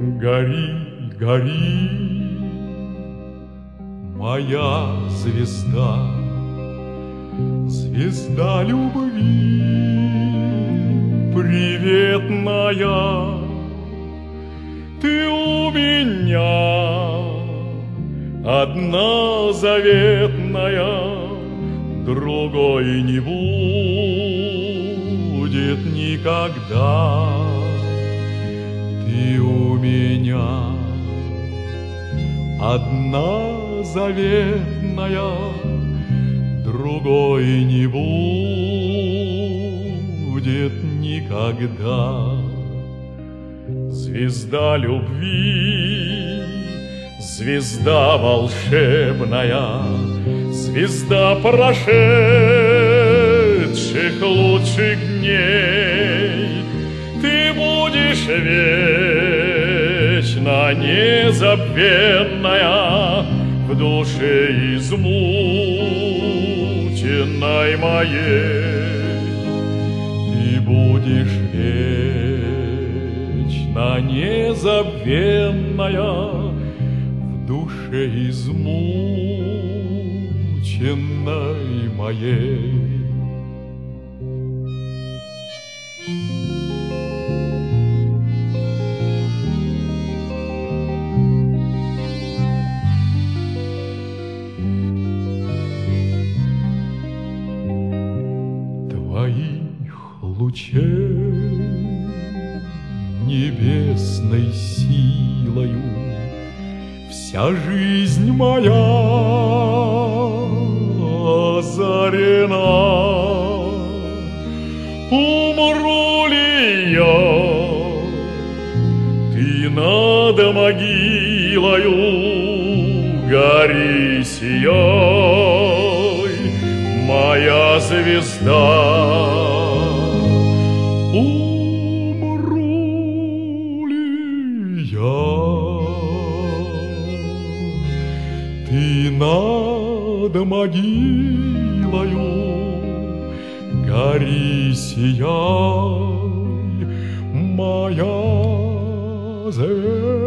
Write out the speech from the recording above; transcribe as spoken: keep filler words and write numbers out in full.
Гори, гори, моя звезда, звезда любви приветная. Ты у меня одна заветная, другой не будет никогда. Ты у меня одна заветная, другой не будет никогда. Звезда любви, звезда волшебная, звезда прошедших лучших дней. Ты будешь вечно незабвенная в душе измученной моей. Ты будешь вечно незабвенная в душе измученной моей. Твоих лучей небесной силою вся жизнь моя озарена. Умру ли я, ты над могилою гори, сияй, моя звезда. Умру ли я, ты над могилою гори, сияй, моя звезда.